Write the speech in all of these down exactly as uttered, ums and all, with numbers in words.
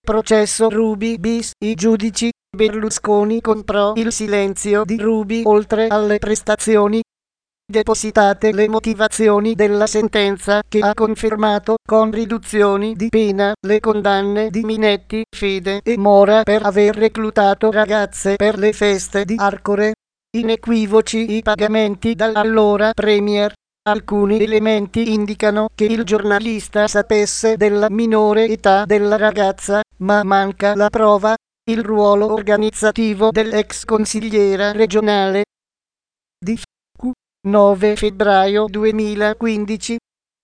Processo Ruby bis. I giudici. Berlusconi comprò il silenzio di Ruby oltre alle prestazioni. Depositate le motivazioni della sentenza che ha confermato con riduzioni di pena le condanne di Minetti, Fede e Mora per aver reclutato ragazze per le feste di Arcore. Inequivoci i pagamenti dall'allora Premier. Alcuni elementi indicano che il giornalista sapesse della minore età della ragazza, ma manca la prova. Il ruolo organizzativo dell'ex consigliera regionale di nove febbraio duemilaquindici.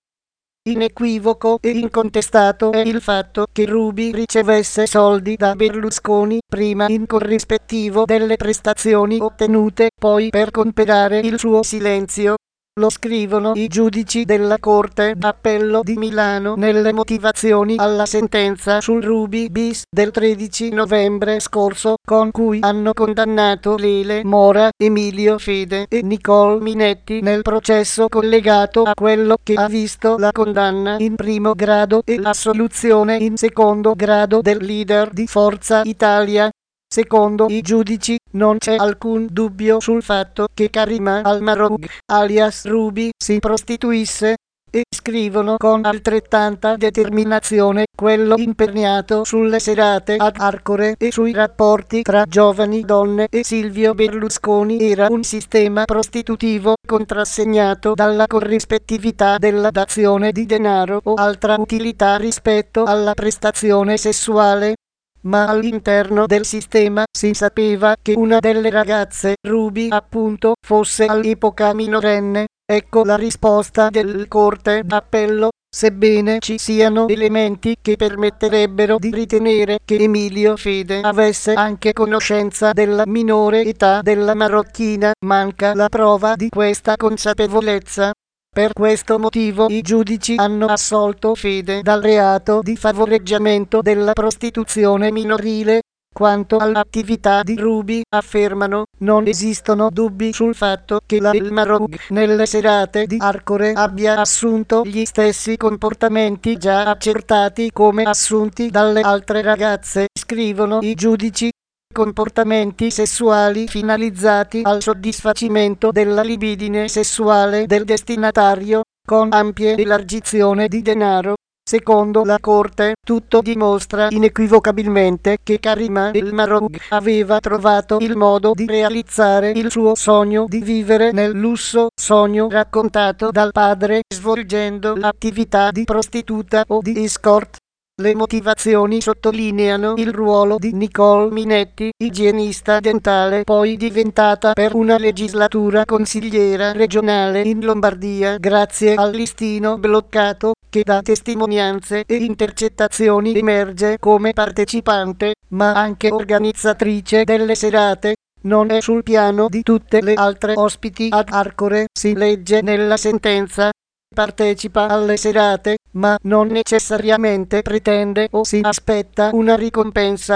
Inequivoco e incontestato è il fatto che Ruby ricevesse soldi da Berlusconi, prima in corrispettivo delle prestazioni ottenute, poi per comperare il suo silenzio. Lo scrivono i giudici della Corte d'Appello di Milano nelle motivazioni alla sentenza sul Ruby bis del tredici novembre scorso, con cui hanno condannato Lele Mora, Emilio Fede e Nicole Minetti nel processo collegato a quello che ha visto la condanna in primo grado e l'assoluzione in secondo grado del leader di Forza Italia. Secondo i giudici, non c'è alcun dubbio sul fatto che Karima Al-Marroug, alias Ruby, si prostituisse, e scrivono con altrettanta determinazione quello imperniato sulle serate ad Arcore e sui rapporti tra giovani donne e Silvio Berlusconi era un sistema prostitutivo contrassegnato dalla corrispettività della dazione di denaro o altra utilità rispetto alla prestazione sessuale. Ma all'interno del sistema si sapeva che una delle ragazze, Ruby appunto, fosse all'epoca minorenne. Ecco la risposta del Corte d'Appello. Sebbene ci siano elementi che permetterebbero di ritenere che Emilio Fede avesse anche conoscenza della minore età della marocchina, manca la prova di questa consapevolezza. Per questo motivo i giudici hanno assolto Fede dal reato di favoreggiamento della prostituzione minorile. Quanto all'attività di Ruby, affermano, non esistono dubbi sul fatto che la El Marroug nelle serate di Arcore abbia assunto gli stessi comportamenti già accertati come assunti dalle altre ragazze, scrivono i giudici. Comportamenti sessuali finalizzati al soddisfacimento della libidine sessuale del destinatario, con ampia elargizione di denaro. Secondo la Corte, tutto dimostra inequivocabilmente che Karima El-Marroug aveva trovato il modo di realizzare il suo sogno di vivere nel lusso, sogno raccontato dal padre, svolgendo l'attività di prostituta o di escort. Le motivazioni sottolineano il ruolo di Nicole Minetti, igienista dentale poi diventata per una legislatura consigliera regionale in Lombardia grazie al listino bloccato, che da testimonianze e intercettazioni emerge come partecipante, ma anche organizzatrice delle serate. Non è sul piano di tutte le altre ospiti ad Arcore, si legge nella sentenza. Partecipa alle serate, ma non necessariamente pretende o si aspetta una ricompensa.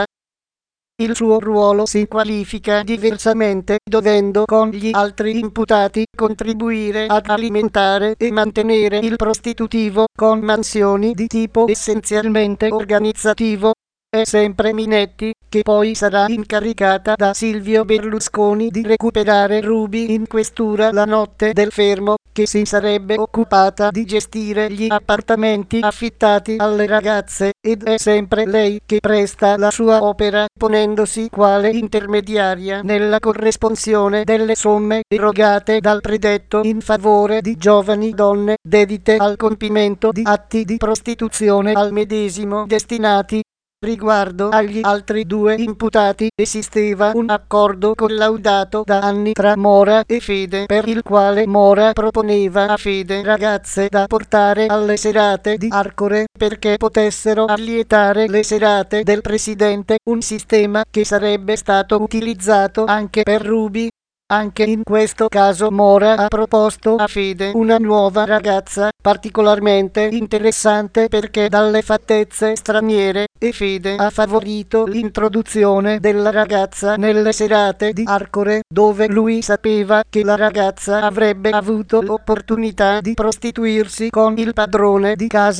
Il suo ruolo si qualifica diversamente, dovendo con gli altri imputati contribuire ad alimentare e mantenere il prostitutivo con mansioni di tipo essenzialmente organizzativo. È sempre Minetti, che poi sarà incaricata da Silvio Berlusconi di recuperare Ruby in questura la notte del fermo, che si sarebbe occupata di gestire gli appartamenti affittati alle ragazze, ed è sempre lei che presta la sua opera, ponendosi quale intermediaria nella corresponsione delle somme erogate dal predetto in favore di giovani donne dedite al compimento di atti di prostituzione al medesimo destinati. Riguardo agli altri due imputati esisteva un accordo collaudato da anni tra Mora e Fede, per il quale Mora proponeva a Fede ragazze da portare alle serate di Arcore perché potessero allietare le serate del presidente, un sistema che sarebbe stato utilizzato anche per Ruby. Anche in questo caso Mora ha proposto a Fede una nuova ragazza, particolarmente interessante perché dalle fattezze straniere, e Fede ha favorito l'introduzione della ragazza nelle serate di Arcore, dove lui sapeva che la ragazza avrebbe avuto l'opportunità di prostituirsi con il padrone di casa.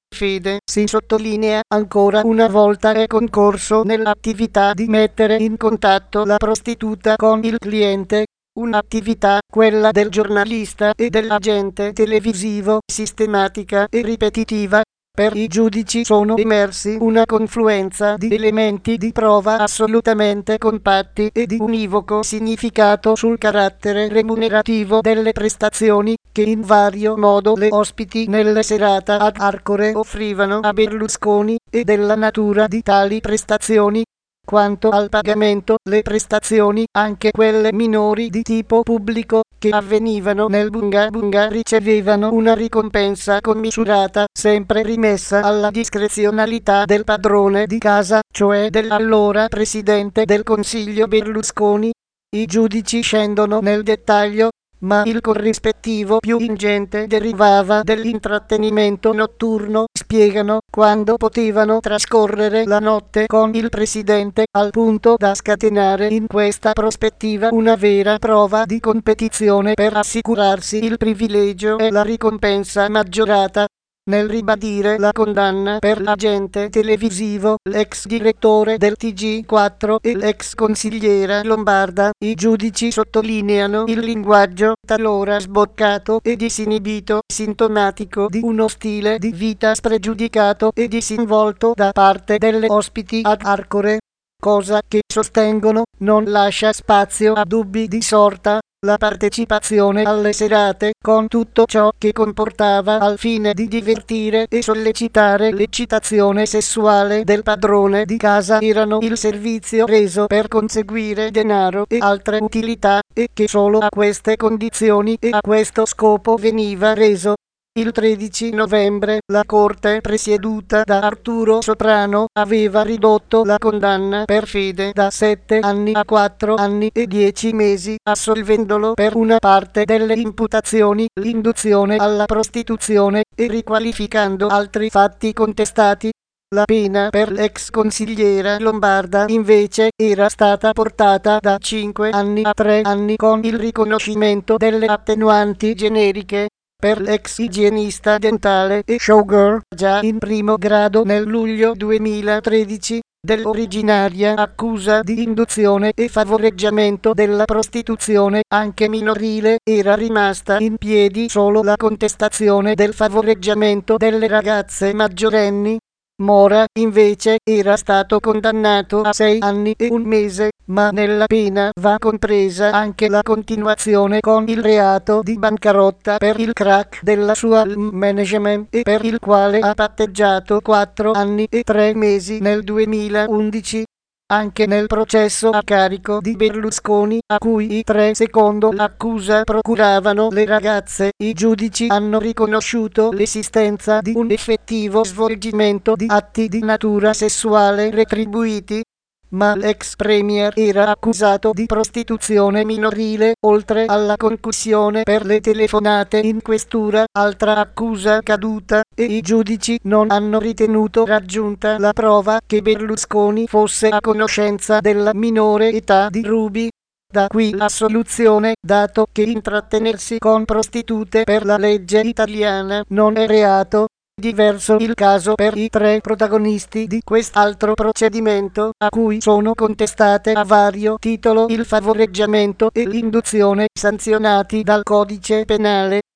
fede si sottolinea ancora una volta è concorso nell'attività di mettere in contatto la prostituta con il cliente, un'attività, quella del giornalista e dell'agente televisivo, sistematica e ripetitiva. Per i giudici sono emersi una confluenza di elementi di prova assolutamente compatti e di univoco significato sul carattere remunerativo delle prestazioni che in vario modo le ospiti nelle serata ad Arcore offrivano a Berlusconi e della natura di tali prestazioni. Quanto al pagamento, le prestazioni, anche quelle minori di tipo pubblico, che avvenivano nel Bunga Bunga ricevevano una ricompensa commisurata, sempre rimessa alla discrezionalità del padrone di casa, cioè dell'allora presidente del Consiglio Berlusconi. I giudici scendono nel dettaglio, ma il corrispettivo più ingente derivava dell'intrattenimento notturno, spiegano, quando potevano trascorrere la notte con il presidente, al punto da scatenare in questa prospettiva una vera prova di competizione per assicurarsi il privilegio e la ricompensa maggiorata. Nel ribadire la condanna per l'agente televisivo, l'ex direttore del T G quattro e l'ex consigliera lombarda, i giudici sottolineano il linguaggio talora sboccato e disinibito, sintomatico di uno stile di vita spregiudicato e disinvolto da parte delle ospiti ad Arcore, cosa che, sostengono, non lascia spazio a dubbi di sorta. La partecipazione alle serate, con tutto ciò che comportava al fine di divertire e sollecitare l'eccitazione sessuale del padrone di casa, erano il servizio reso per conseguire denaro e altre utilità, e che solo a queste condizioni e a questo scopo veniva reso. Il tredici novembre la Corte, presieduta da Arturo Soprano, aveva ridotto la condanna per fede da sette anni a quattro anni e dieci mesi, assolvendolo per una parte delle imputazioni, l'induzione alla prostituzione, e riqualificando altri fatti contestati. La pena per l'ex consigliera lombarda, invece, era stata portata da cinque anni a tre anni con il riconoscimento delle attenuanti generiche. Per l'ex igienista dentale e showgirl, già in primo grado nel luglio duemilatredici, dell'originaria accusa di induzione e favoreggiamento della prostituzione, anche minorile, era rimasta in piedi solo la contestazione del favoreggiamento delle ragazze maggiorenni. Mora, invece, era stato condannato a sei anni e un mese, ma nella pena va compresa anche la continuazione con il reato di bancarotta per il crack della sua management, e per il quale ha patteggiato quattro anni e tre mesi nel duemilaundici. Anche nel processo a carico di Berlusconi, a cui i tre secondo l'accusa procuravano le ragazze, i giudici hanno riconosciuto l'esistenza di un effettivo svolgimento di atti di natura sessuale retribuiti. Ma l'ex premier era accusato di prostituzione minorile, oltre alla concussione per le telefonate in questura, altra accusa caduta, e i giudici non hanno ritenuto raggiunta la prova che Berlusconi fosse a conoscenza della minore età di Ruby. Da qui l'assoluzione, dato che intrattenersi con prostitute per la legge italiana non è reato. Diverso il caso per i tre protagonisti di quest'altro procedimento, a cui sono contestate a vario titolo il favoreggiamento e l'induzione, sanzionati dal codice penale.